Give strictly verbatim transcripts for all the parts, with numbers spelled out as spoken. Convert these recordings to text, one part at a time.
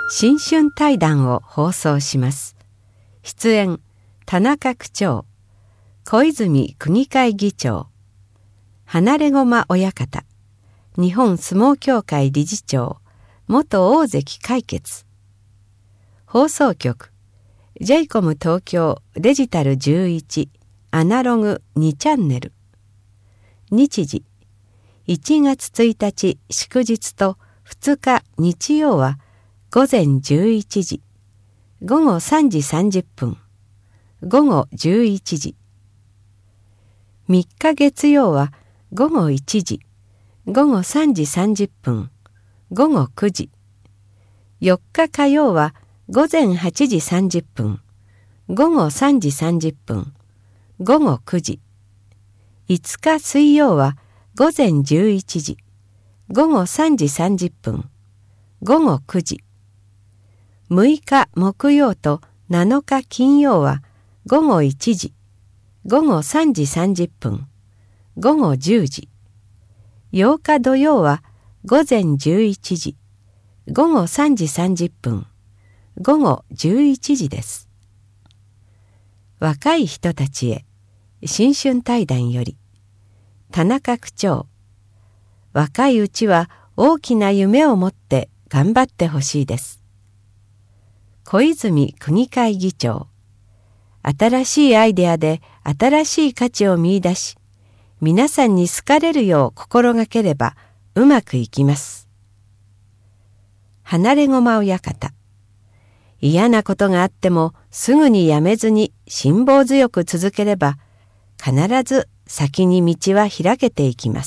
新春対談を放送します。出演田中区長、小泉区議会議長、離れ駒親方、日本相撲協会理事長、元大関解決。放送局 ジェイコム 東京デジタルじゅういちアナログにチャンネル。日時いちがつついたち祝日とふつか日曜は午前じゅういちじ、午後さんじさんじゅっぷん、午後じゅういちじ。みっか月曜は午後いちじ、午後さんじさんじゅっぷん、午後くじ。よっか火曜は午前はちじさんじゅっぷん、午後さんじさんじゅっぷん、午後くじ。いつか水曜は午前じゅういちじ、午後さんじさんじゅっぷん、午後くじ。むいか木曜となのか金曜は午後いちじ、午後さんじさんじゅっぷん、午後じゅうじ。ようか土曜は午前じゅういちじ、午後さんじさんじゅっぷん、午後じゅういちじです。若い人たちへ新春対談より田中区長、若いうちは大きな夢を持って頑張ってほしいです。小泉区議会議長、新しいアイデアで新しい価値を見出し、皆さんに好かれるよう心がければうまくいきます。離れ駒親方、嫌なことがあってもすぐにやめずに辛抱強く続ければ必ず先に道は開けていきます。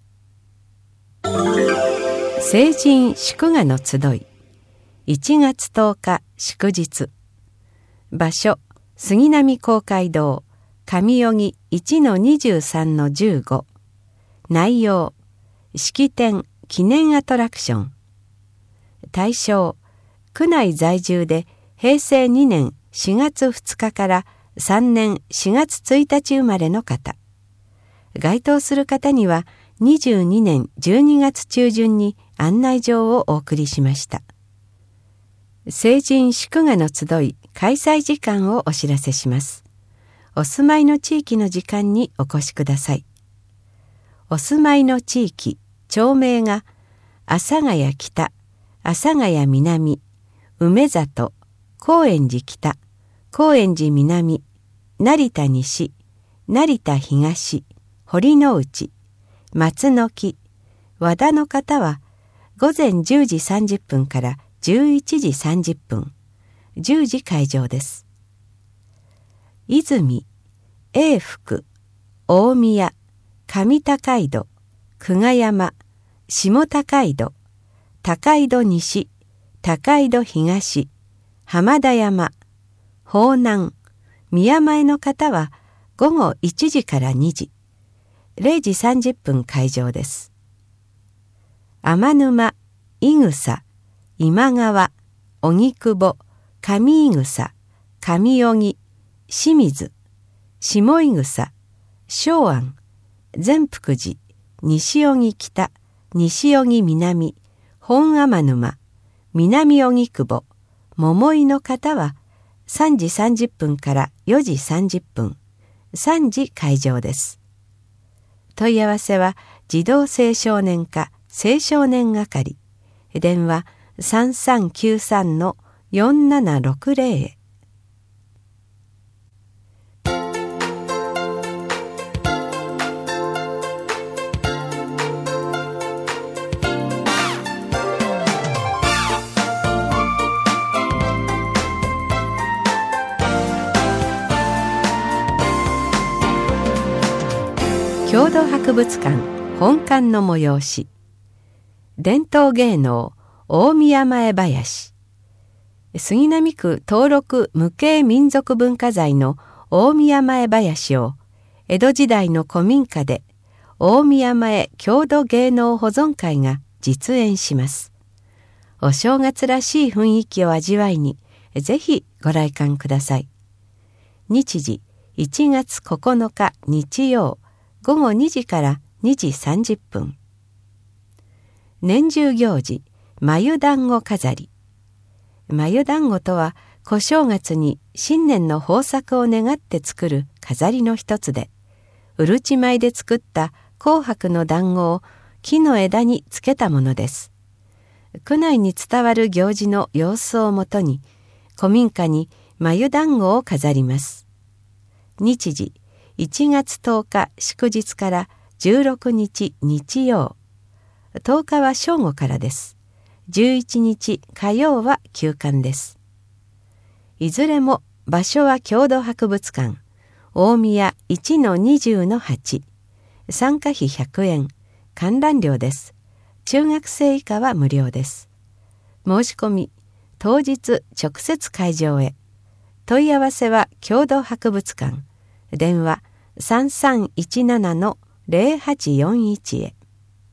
成人祝賀の集いいちがつとおか祝日。場所杉並公会堂上荻 いちのにじゅうさんのじゅうご。内容式典記念アトラクション。対象区内在住でへいせいにねんしがつふつかからさんねんしがつついたち生まれの方。該当する方にはにじゅうにねんじゅうにがつちゅうじゅんに案内状をお送りしました。成人祝賀の集い開催時間をお知らせします。お住まいの地域の時間にお越しください。お住まいの地域、町名が阿佐ヶ谷北、阿佐ヶ谷南、梅里、高円寺北、高円寺南、成田西、成田東、堀之内、松の木、和田の方は午前じゅうじさんじゅっぷんからじゅういちじさんじゅっぷん、じゅうじ開場です。泉、永福、大宮、上高井戸、久我山、下高井戸、高井戸西、高井戸東、浜田山、方南、宮前の方は午後いちじからにじ、れいじさんじゅっぷん開場です。天沼、伊草、今川、荻窪、上伊草、上荻、清水、下伊草、松庵、善福寺、西荻北、西荻南、本天沼、南荻窪、桃井の方はさんじさんじゅっぷんからよじさんじゅっぷん、さんじ開場です。問い合わせは児童青少年課青少年係、電話さんさんきゅうさんのよんななろくぜろへ。郷土博物館本館の催し、伝統芸能大宮前囃子。杉並区登録無形民俗文化財の大宮前囃子を江戸時代の古民家で大宮前郷土芸能保存会が実演します。お正月らしい雰囲気を味わいにぜひご来館ください。日時いちがつここのか日曜午後にじからにじさんじゅっぷん。年中行事、眉団子飾り。 繭団子とは小正月に新年の豊作を願って作る飾りの一つで、うるち米で作った紅白の団子を木の枝につけたものです。区内に伝わる行事の様子をもとに、古民家に繭団子を飾ります。日時、いちがつとおか祝日からじゅうろくにち日曜。とおかは正午からです。じゅういちにち火曜は休館です。いずれも場所は郷土博物館、大宮 いちのにじゅうのはち。参加費ひゃくえん、観覧料です。中学生以下は無料です。申し込み、当日直接会場へ。問い合わせは郷土博物館。電話 さんさんいちななのゼロはちよんいち へ。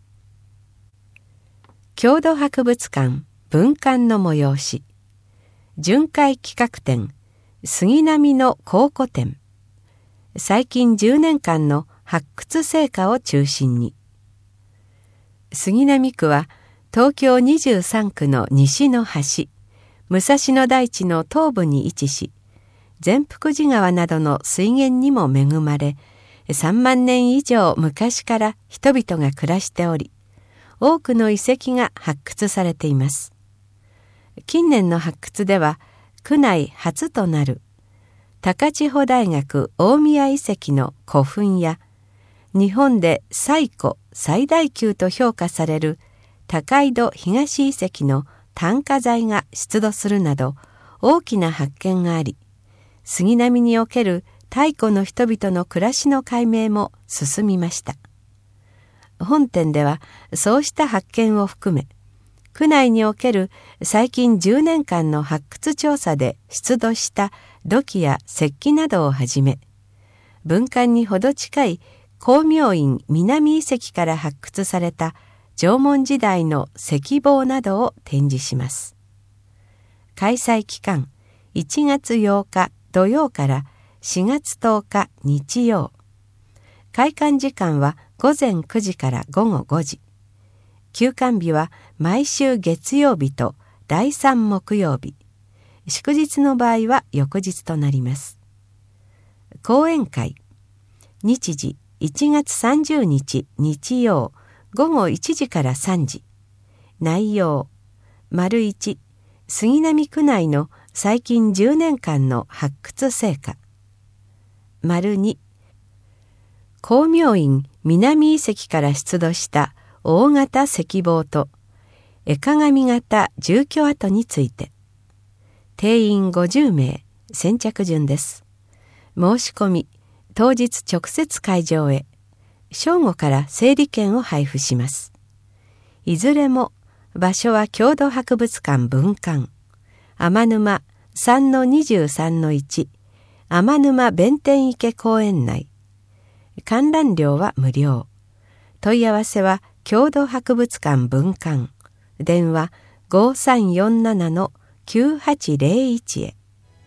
郷土博物館文館の催し。巡回企画展、杉並の考古展。最近じゅうねんかんの発掘成果を中心に。杉並区は東京にじゅうさんくの西の端、武蔵野台地の東部に位置し、善福寺川などの水源にも恵まれ、さんまんねん以上昔から人々が暮らしており、多くの遺跡が発掘されています。近年の発掘では、区内初となる高千穂大学大宮遺跡の古墳や、日本で最古最大級と評価される高井戸東遺跡の炭化財が出土するなど大きな発見があり、杉並における太古の人々の暮らしの解明も進みました。本展ではそうした発見を含め、区内における最近じゅうねんかんの発掘調査で出土した土器や石器などをはじめ、文館にほど近い光明院南遺跡から発掘された縄文時代の石棒などを展示します。開催期間いちがつようか土曜からしがつとおか日曜。開館時間はごぜんくじからごごごじ。休館日は毎週月曜日とだいさん木曜日。祝日の場合は翌日となります。講演会。日時いちがつさんじゅうにち日曜ごごいちじからさんじ。内容。丸いち、杉並区内の最近じゅうねんかんの発掘成果。丸に、光明院南遺跡から出土した大型石棒と絵鏡型住居跡について。定員ごじゅうめい、先着順です。申し込み、当日直接会場へ。正午から整理券を配布します。いずれも場所は郷土博物館文館、天沼 さんのにじゅうさんのいち、天沼弁天池公園内。観覧料は無料。問い合わせは郷土博物館文館。電話 ごさんよんななのきゅうはちゼロいち へ。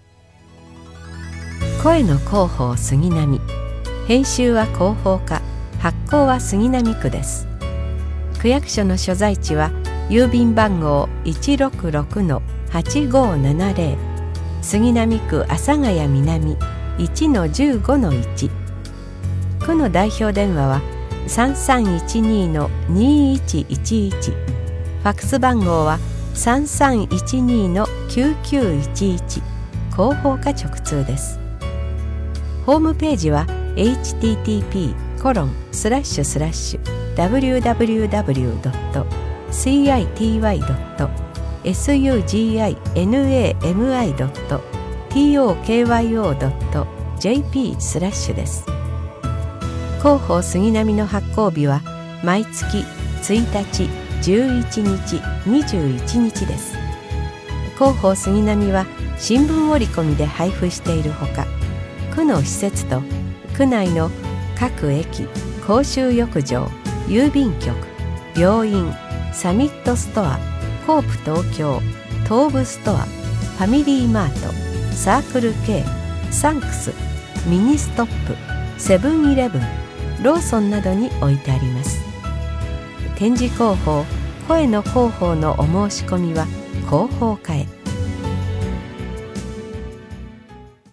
声の広報杉並。編集は広報課。発行は杉並区です。区役所の所在地は郵便番号 いちろくろくのはちごななゼロ、杉並区阿佐ヶ谷南 いちのじゅうごのいち。区の代表電話はさんさんいちにのにいちいちいち。ファックス番号はさんさんいちにのきゅうきゅういちいち。広報課直通です。ホームページは エイチティーティーピーコロンスラッシュスラッシュダブリューダブリューダブリュードットシーアイティーワイドットエスユージーアイエヌエーエムアイドットティーオーケーワイオードットジェーピースラッシュです。広報杉並の発行日は毎月ついたち、じゅういちにち、にじゅういちにちです。広報杉並は新聞折り込みで配布しているほか、区の施設と区内の各駅、公衆浴場、郵便局、病院、サミットストア、コープ東京、東武ストア、ファミリーマート、サークル K、サンクス、ミニストップ、セブンイレブン、ローソンなどに置いてあります。展示広報、声の広報のお申し込みは広報課へ。